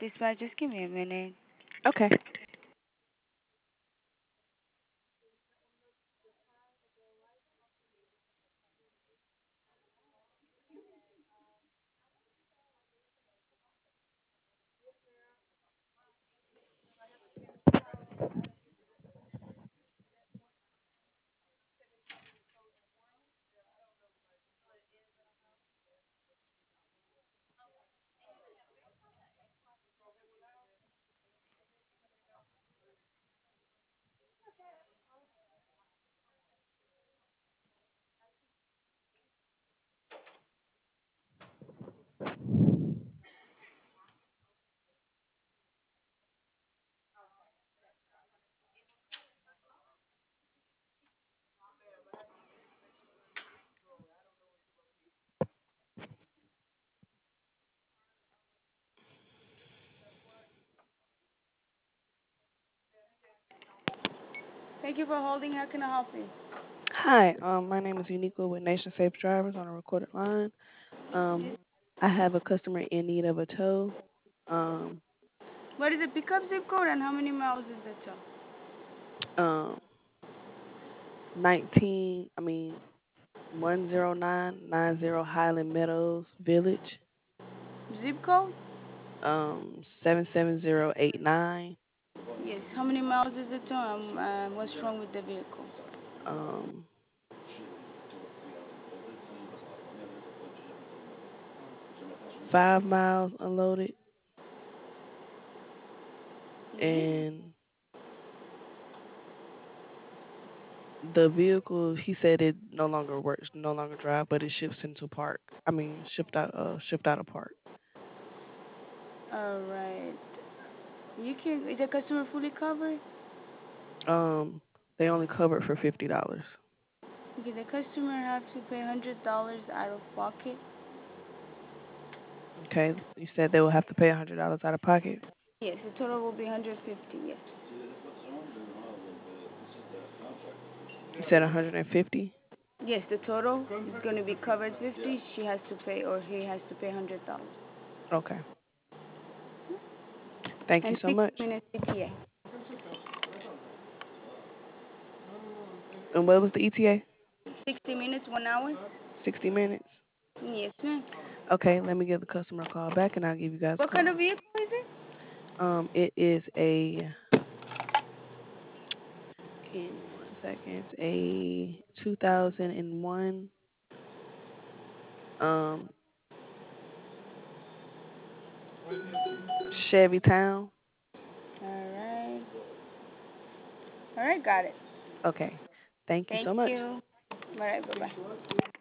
dispatch. Just give me a minute. Okay. Thank you for holding. How can I help you? Hi. My name is Uniqua with Nation Safe Drivers on a recorded line. Um, I have a customer in need of a tow. Um, What is the pickup zip code and how many miles is the tow? um, 19. I mean, 10990 Highland Meadows Village. Zip code? 77089. Yes. How many miles is the tow? What's wrong with the vehicle? Um, 5 miles unloaded, Yes. and the vehicle, he said it no longer works, no longer drive, but it shifts into park. I mean, shift out of park. All right. You can. Is the customer fully covered? Um, they only cover it for $50. Okay. The customer have to pay $100 out of pocket. Okay, you said they will have to pay $100 out of pocket. Yes. The total will be 150. Yes. You said 150. Yes. The total is going to be covered 50. She has to pay or he has to pay $100. Okay, thank you And so 60 much. minutes ETA. And what was the ETA? 60 minutes, 1 hour? 60 minutes. Yes, ma'am. Okay, let me give the customer a call back, and I'll give you guys a What kind call. of vehicle is it? It is a. Give me 1 second. It's a 2001 um Chevy Town. All right. All right, got it. Okay, thank you Thank so much. you. All right, bye bye.